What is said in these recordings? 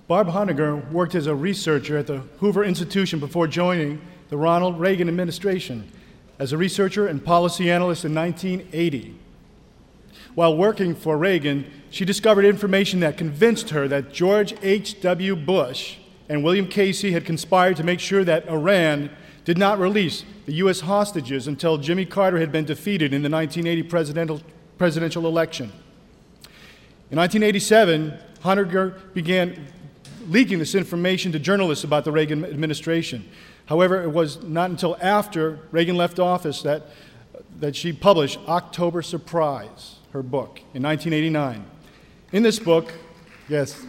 Barb Honegger worked as a researcher at the Hoover Institution before joining the Ronald Reagan administration as a researcher and policy analyst in 1980. While working for Reagan, she discovered information that convinced her that George H.W. Bush and William Casey had conspired to make sure that Iran did not release the U.S. hostages until Jimmy Carter had been defeated in the 1980 presidential election. In 1987, Honegger began leaking this information to journalists about the Reagan administration. However, it was not until after Reagan left office that she published October Surprise, her book, in 1989. In this book, yes.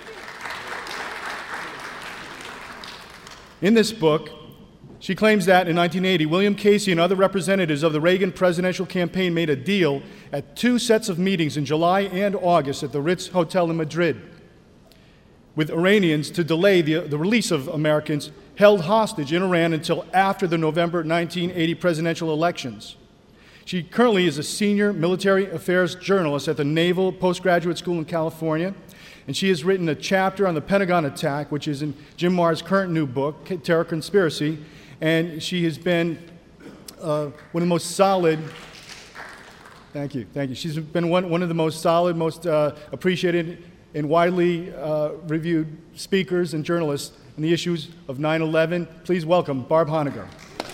In this book, she claims that in 1980, William Casey and other representatives of the Reagan presidential campaign made a deal at 2 sets of meetings in July and August at the Ritz Hotel in Madrid with Iranians to delay the release of Americans held hostage in Iran until after the November 1980 presidential elections. She currently is a senior military affairs journalist at the Naval Postgraduate School in California, and she has written a chapter on the Pentagon attack, which is in Jim Marr's current new book, Terror Conspiracy, and she has been one of the most solid, thank you. She's been one of the most solid, most appreciated and widely reviewed speakers and journalists on the issues of 9/11. Please welcome Barb Honegger.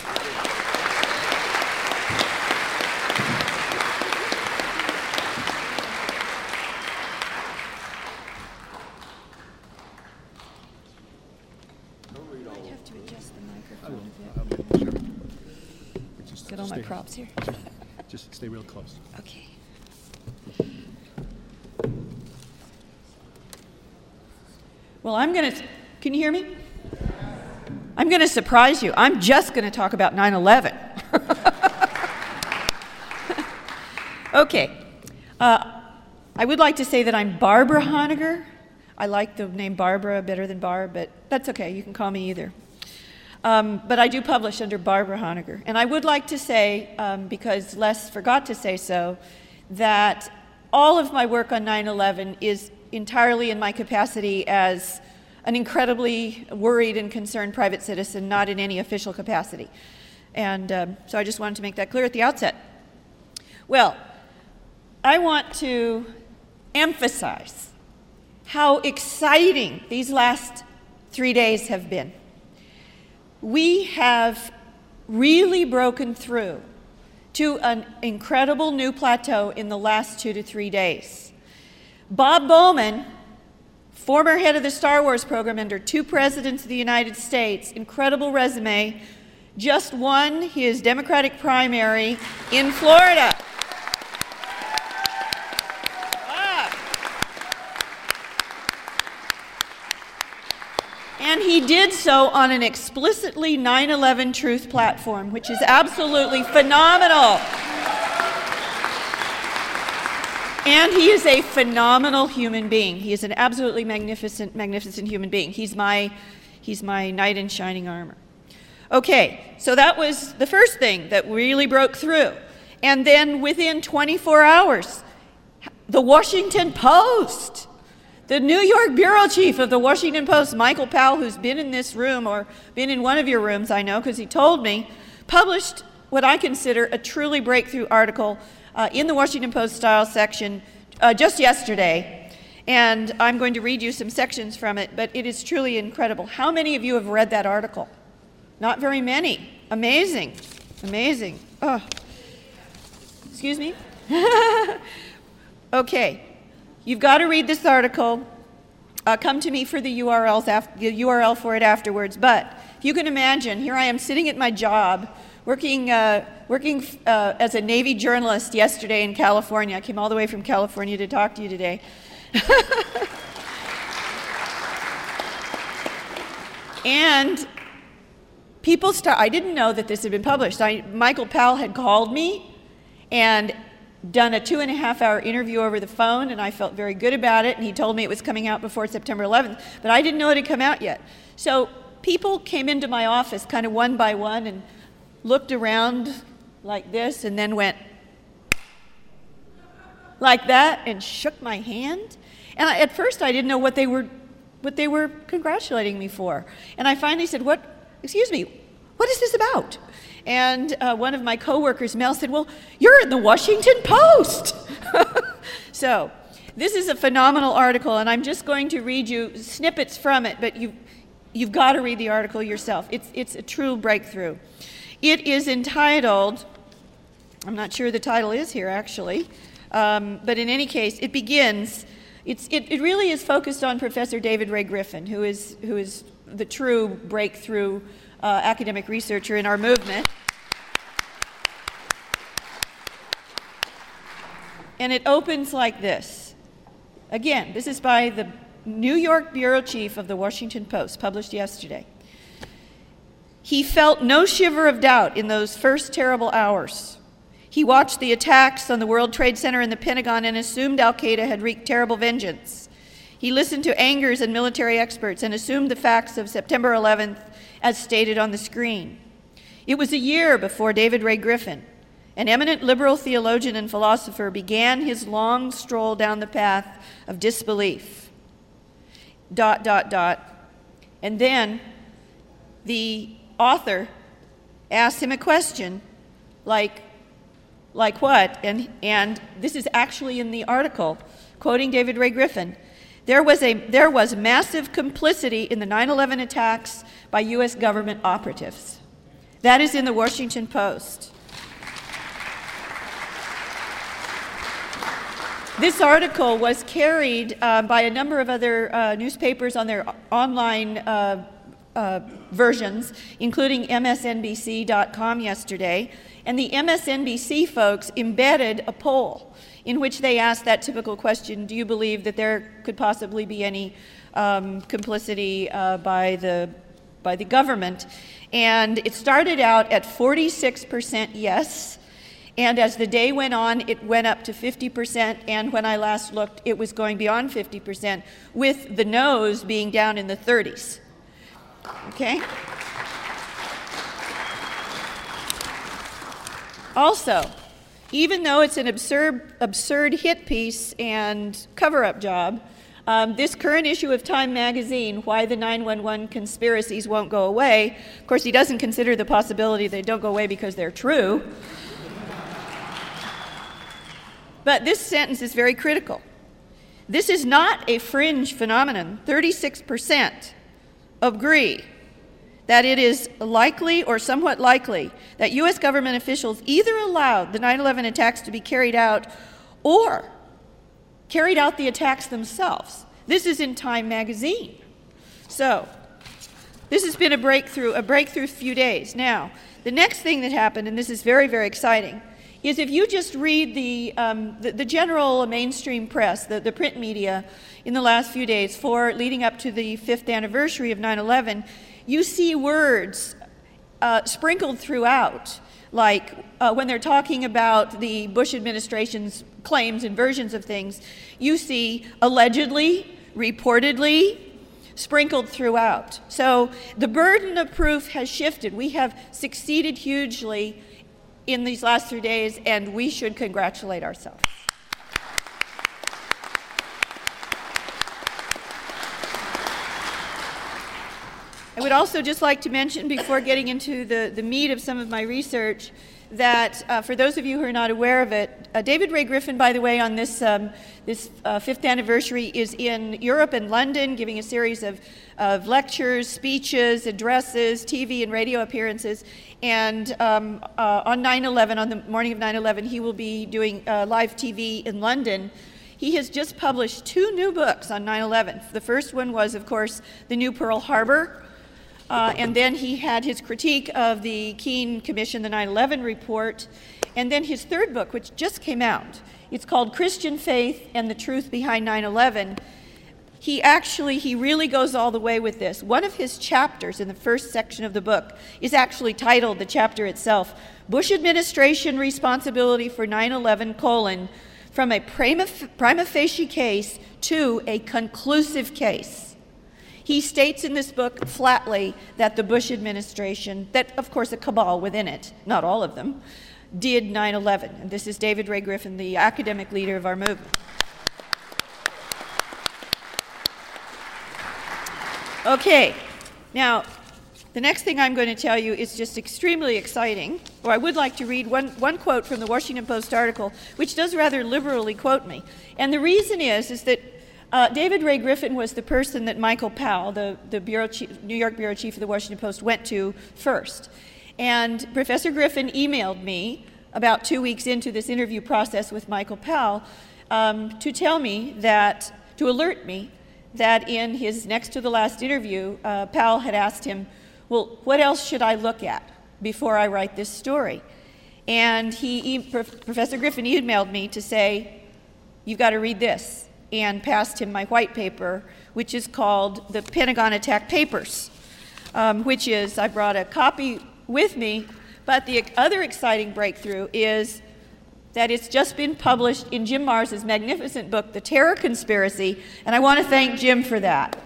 I have to adjust the microphone a bit. Get all my props here. Just stay real close. Okay. Well, can you hear me? I'm going to surprise you. I'm just going to talk about 9/11. Okay. I would like to say that I'm Barbara Honegger. I like the name Barbara better than Barb, but that's okay. You can call me either. But I do publish under Barbara Honegger. And I would like to say, because Les forgot to say so, that all of my work on 9/11 is entirely in my capacity as an incredibly worried and concerned private citizen, not in any official capacity. And so I just wanted to make that clear at the outset. Well, I want to emphasize how exciting these last 3 days have been. We have really broken through to an incredible new plateau in the last 2 to 3 days. Bob Bowman, former head of the Star Wars program under 2 presidents of the United States, incredible resume, just won his Democratic primary in Florida. And he did so on an explicitly 9/11 truth platform, which is absolutely phenomenal. And he is a phenomenal human being. He is an absolutely magnificent, magnificent human being. He's my knight in shining armor. Okay, so that was the first thing that really broke through. And then within 24 hours, the Washington Post, the New York bureau chief of the Washington Post, Michael Powell, who's been in this room or been in one of your rooms, I know, because he told me, published what I consider a truly breakthrough article in the Washington Post style section just yesterday. And I'm going to read you some sections from it, but it is truly incredible. How many of you have read that article? Not very many. Amazing. Amazing. Oh. Excuse me? Okay. You've got to read this article. Come to me for the URL for it afterwards. But if you can imagine, here I am sitting at my job, working as a Navy journalist yesterday in California. I came all the way from California to talk to you today. And I didn't know that this had been published. Michael Powell had called me and done a 2.5-hour interview over the phone, and I felt very good about it, and he told me it was coming out before September 11th, but I didn't know it had come out yet. So people came into my office kind of one by one and looked around like this and then went like that and shook my hand. And at first I didn't know what they were what they were congratulating me for. And I finally said, excuse me, what is this about? And one of my coworkers, Mel, said, well, you're in the Washington Post. So this is a phenomenal article, and I'm just going to read you snippets from it, but you've got to read the article yourself. It's a true breakthrough. It is entitled, I'm not sure the title is here actually, but in any case, it begins, it really is focused on Professor David Ray Griffin, who is the true breakthrough academic researcher in our movement. And it opens like this. Again, this is by the New York bureau chief of the Washington Post, published yesterday. He felt no shiver of doubt in those first terrible hours. He watched the attacks on the World Trade Center and the Pentagon and assumed al-Qaeda had wreaked terrible vengeance. He listened to angers and military experts and assumed the facts of September 11th as stated on the screen. It was a year before David Ray Griffin, an eminent liberal theologian and philosopher, began his long stroll down the path of disbelief. ... And then the author asked him a question like what? And this is actually in the article, quoting David Ray Griffin. There was massive complicity in the 9/11 attacks by U.S. government operatives. That is in the Washington Post. This article was carried by a number of other newspapers on their online versions, including MSNBC.com yesterday. And the MSNBC folks embedded a poll in which they asked that typical question, do you believe that there could possibly be any complicity by the government? And it started out at 46% yes. And as the day went on, it went up to 50%, and when I last looked, it was going beyond 50%, with the no's being down in the 30s. Okay? Also, even though it's an absurd hit piece and cover-up job, this current issue of Time magazine, Why the 9/11 Conspiracies Won't Go Away, of course, he doesn't consider the possibility they don't go away because they're true. But this sentence is very critical. This is not a fringe phenomenon. 36% agree that it is likely or somewhat likely that U.S. government officials either allowed the 9/11 attacks to be carried out or carried out the attacks themselves. This is in Time magazine. So this has been a breakthrough few days. Now, the next thing that happened, and this is very, very exciting, is if you just read the general mainstream press, the print media in the last few days leading up to the 5th anniversary of 9/11, you see words sprinkled throughout, like when they're talking about the Bush administration's claims and versions of things, you see allegedly, reportedly, sprinkled throughout. So the burden of proof has shifted. We have succeeded hugely in these last 3 days, and we should congratulate ourselves. I would also just like to mention, before getting into the meat of some of my research, that for those of you who are not aware of it, David Ray Griffin, by the way, on this 5th anniversary is in Europe and London, giving a series of lectures, speeches, addresses, TV and radio appearances. And on 9/11, on the morning of 9/11, he will be doing live TV in London. He has just published 2 new books on 9/11. The first one was, of course, The New Pearl Harbor. And then he had his critique of the Keene Commission, the 9/11 report. And then his third book, which just came out, it's called Christian Faith and the Truth Behind 9/11. He really goes all the way with this. One of his chapters in the first section of the book is actually titled, the chapter itself, Bush Administration Responsibility for 9/11, from a prima facie case to a conclusive case. He states in this book flatly that the Bush administration, that of course a cabal within it, not all of them, did 9/11. And this is David Ray Griffin, the academic leader of our movement. Okay, now, the next thing I'm going to tell you is just extremely exciting, or I would like to read one quote from the Washington Post article, which does rather liberally quote me. And the reason is that David Ray Griffin was the person that Michael Powell, the New York bureau chief of the Washington Post, went to first. And Professor Griffin emailed me about 2 weeks into this interview process with Michael Powell to tell me that, to alert me that in his next to the last interview, Powell had asked him, well, what else should I look at before I write this story? And Professor Griffin emailed me to say, you've got to read this, and passed him my white paper, which is called The Pentagon Attack Papers, which is, I brought a copy with me, but the other exciting breakthrough is that it's just been published in Jim Marrs's magnificent book, The Terror Conspiracy, and I want to thank Jim for that.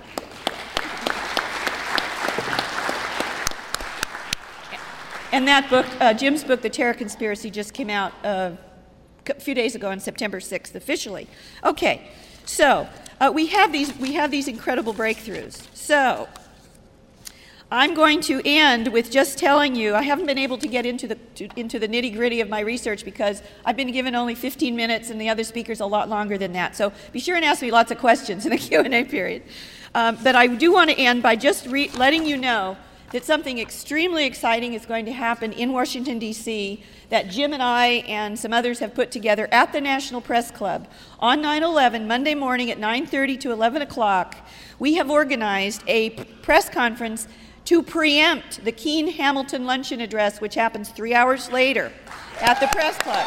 And that book, Jim's book, The Terror Conspiracy, just came out a few days ago on September 6th, officially. Okay, so we have these incredible breakthroughs. So I'm going to end with just telling you, I haven't been able to get into the nitty-gritty of my research because I've been given only 15 minutes and the other speakers a lot longer than that. So be sure and ask me lots of questions in the Q&A period. But I do want to end by just letting you know that something extremely exciting is going to happen in Washington, D.C., that Jim and I and some others have put together at the National Press Club. On 9/11, Monday morning at 9:30 to 11 o'clock, we have organized a press conference to preempt the Keene-Hamilton luncheon address, which happens 3 hours later at the Press Club.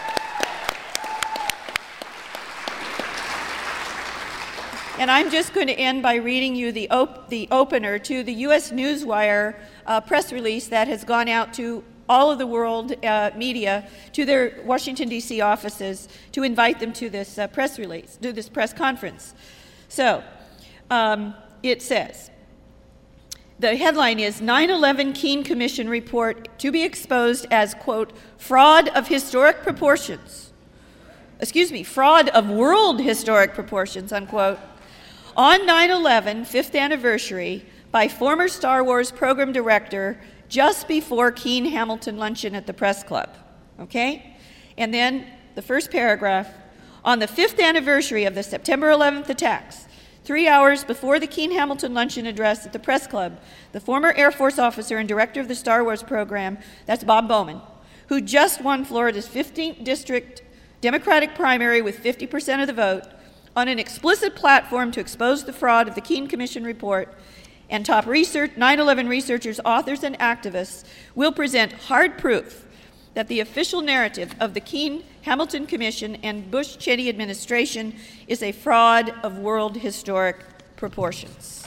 And I'm just going to end by reading you the opener to the U.S. Newswire press release that has gone out to all of the world media, to their Washington, D.C. offices, to invite them to this press release, to this press conference. So it says, the headline is 9/11 Keene Commission Report to be exposed as, quote, fraud of historic proportions. Fraud of world historic proportions, unquote. On 9/11, 5th anniversary, by former Star Wars program director, just before Keene-Hamilton luncheon at the Press Club, okay? And then the first paragraph, on the 5th anniversary of the September 11th attacks, 3 hours before the Keene-Hamilton luncheon address at the Press Club, the former Air Force officer and director of the Star Wars program, that's Bob Bowman, who just won Florida's 15th district Democratic primary with 50% of the vote, on an explicit platform to expose the fraud of the Keene Commission report, and top 9/11 researchers, authors, and activists will present hard proof that the official narrative of the Keene-Hamilton Commission and Bush-Cheney administration is a fraud of world historic proportions.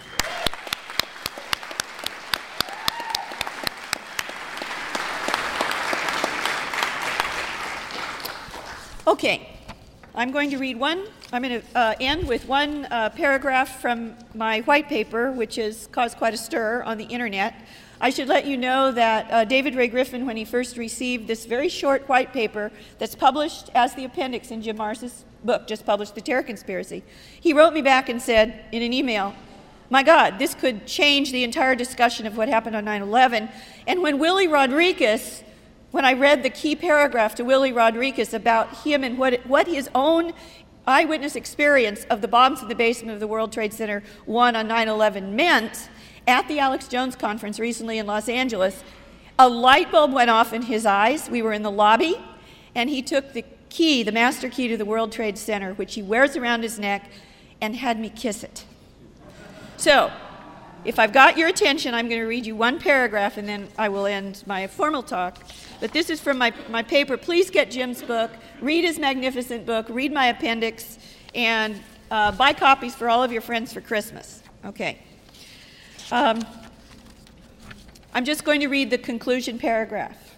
Okay, I'm going to end with one paragraph from my white paper, which has caused quite a stir on the internet. I should let you know that David Ray Griffin, when he first received this very short white paper that's published as the appendix in Jim Marrs's book, just published, The Terror Conspiracy, he wrote me back and said in an email, my God, this could change the entire discussion of what happened on 9/11. And when I read the key paragraph to Willie Rodriguez about him and what his own eyewitness experience of the bombs in the basement of the World Trade Center 1 on 9/11 meant, at the Alex Jones conference recently in Los Angeles, a light bulb went off in his eyes. We were in the lobby, and he took the key, the master key to the World Trade Center, which he wears around his neck, and had me kiss it. So, if I've got your attention, I'm going to read you one paragraph, and then I will end my formal talk. But this is from my paper. Please get Jim's book, read his magnificent book, read my appendix, and buy copies for all of your friends for Christmas. Okay. I'm just going to read the conclusion paragraph.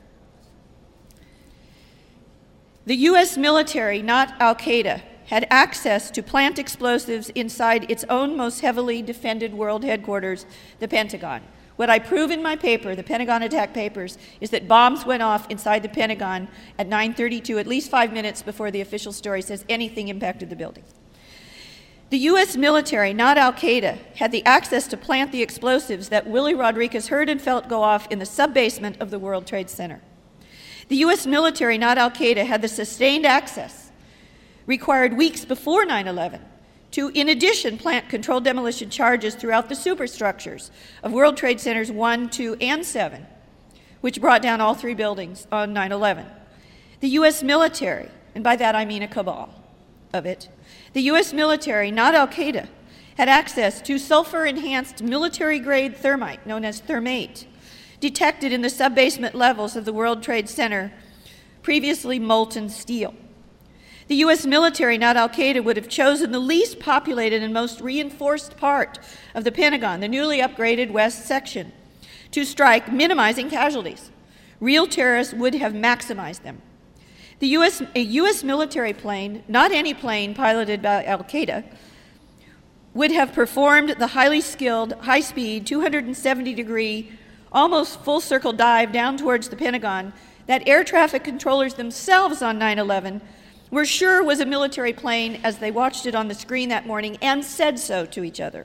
The U.S. military, not Al-Qaeda, had access to plant explosives inside its own most heavily defended world headquarters, the Pentagon. What I prove in my paper, the Pentagon Attack Papers, is that bombs went off inside the Pentagon at 9:32, at least 5 minutes before the official story says anything impacted the building. The U.S. military, not al-Qaeda, had the access to plant the explosives that Willie Rodriguez heard and felt go off in the sub-basement of the World Trade Center. The U.S. military, not al-Qaeda, had the sustained access required weeks before 9/11 to, in addition, plant controlled demolition charges throughout the superstructures of World Trade Centers 1, 2, and 7, which brought down all 3 buildings on 9/11. The U.S. military, and by that I mean a cabal of it, the U.S. military, not al-Qaeda, had access to sulfur-enhanced military-grade thermite, known as thermate, detected in the sub-basement levels of the World Trade Center, previously molten steel. The U.S. military, not al-Qaeda, would have chosen the least populated and most reinforced part of the Pentagon, the newly upgraded West Section, to strike, minimizing casualties. Real terrorists would have maximized them. A U.S. military plane, not any plane piloted by al-Qaeda, would have performed the highly skilled, high-speed, 270-degree, almost full-circle dive down towards the Pentagon that air traffic controllers themselves on 9/11 were sure was a military plane as they watched it on the screen that morning and said so to each other.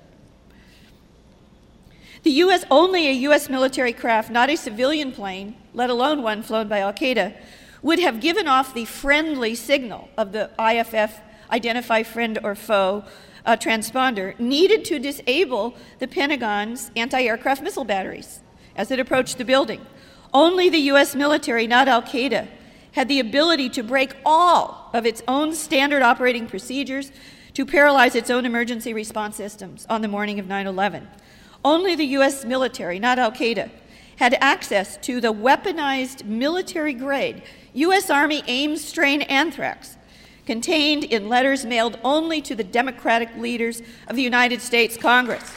Only a U.S. military craft, not a civilian plane, let alone one flown by al-Qaeda, would have given off the friendly signal of the IFF, Identify Friend or Foe, transponder, needed to disable the Pentagon's anti-aircraft missile batteries as it approached the building. Only the U.S. military, not al-Qaeda, had the ability to break all of its own standard operating procedures to paralyze its own emergency response systems on the morning of 9/11. Only the U.S. military, not al-Qaeda, had access to the weaponized military-grade U.S. Army Ames strain anthrax contained in letters mailed only to the Democratic leaders of the United States Congress.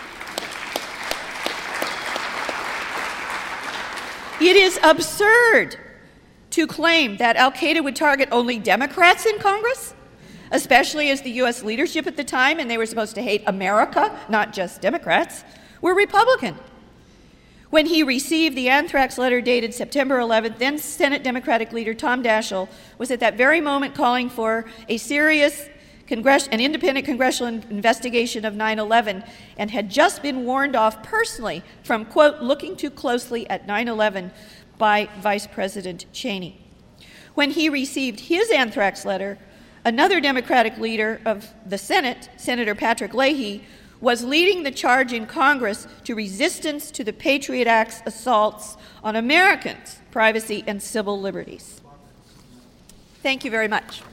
It is absurd to claim that al-Qaeda would target only Democrats in Congress, especially as the U.S. leadership at the time, and they were supposed to hate America, not just Democrats, were Republican. When he received the anthrax letter dated September 11th, then Senate Democratic leader Tom Daschle was at that very moment calling for a serious an independent congressional investigation of 9/11 and had just been warned off personally from, quote, looking too closely at 9/11 by Vice President Cheney. When he received his anthrax letter, another Democratic leader of the Senate, Senator Patrick Leahy, was leading the charge in Congress to resistance to the Patriot Act's assaults on Americans' privacy and civil liberties. Thank you very much.